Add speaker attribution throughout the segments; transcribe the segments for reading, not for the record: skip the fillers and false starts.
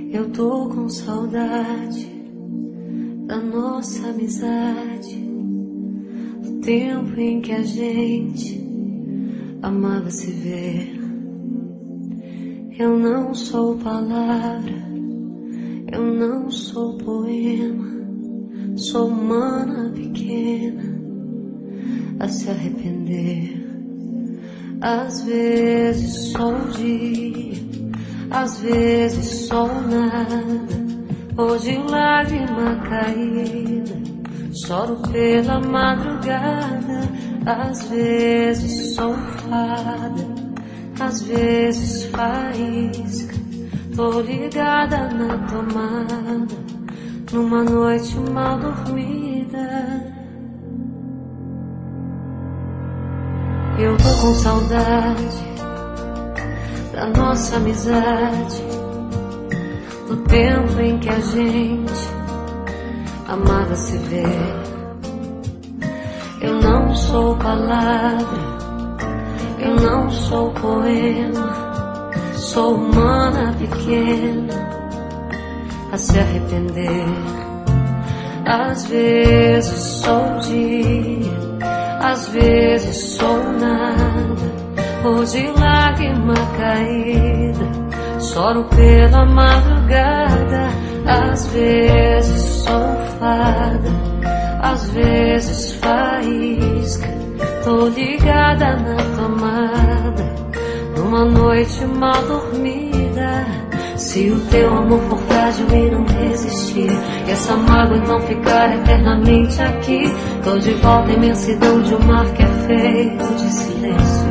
Speaker 1: Eu tô com saudade da nossa amizade, do tempo em que a gente amava se ver. Eu não sou palavra, eu não sou poema, sou humana pequena a se arrepender. Às vezes sou o dia, às vezes sou nada. Hoje lágrima caída, choro pela madrugada. Às vezes sou fada, às vezes faísca. Tô ligada na tomada, numa noite mal dormida. Eu tô com saudade da nossa amizade, do tempo em que a gente amava se ver. Eu não sou palavra, eu não sou poema, sou humana pequena a se arrepender. Às vezes sou dia, às vezes sou nada. Hoje lágrima caída, choro pela madrugada. Às vezes sou fada, às vezes faísca. Tô ligada na tomada, numa noite mal dormida. Se o teu amor for frágil e não resistir, e essa mágoa não ficar eternamente aqui, tô de volta à imensidão de um mar que é feito de silêncio.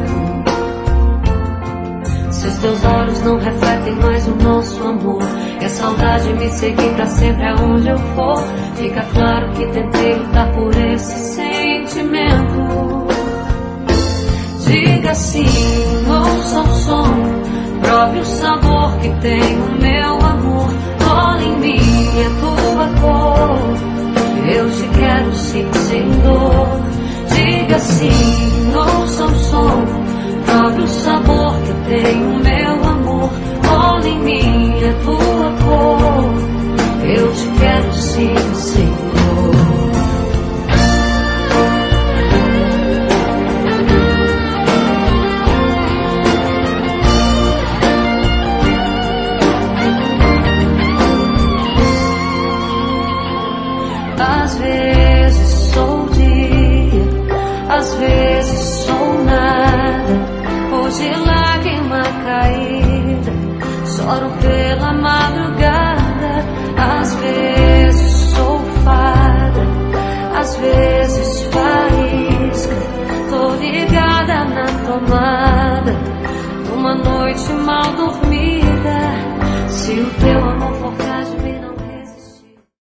Speaker 1: Se os teus olhos não refletem mais o nosso amor, e a saudade me seguir pra sempre aonde eu for, fica claro que tentei lutar por esse sentimento. Diga sim, ouça o som, prove o sabor que tem o meu amor. Cola em mim a tua cor, eu te quero sim, sem dor. Diga sim, ouça o som, prove o sabor que tem o meu amor. Cola em mim a tua cor, eu te quero sim, sem dor. Às vezes sou dia, às vezes sou nada. Hoje lágrima caída, choro pela madrugada. Às vezes sou fada, às vezes faísca. Tô ligada na tomada, numa noite mal dormida. Se o teu amor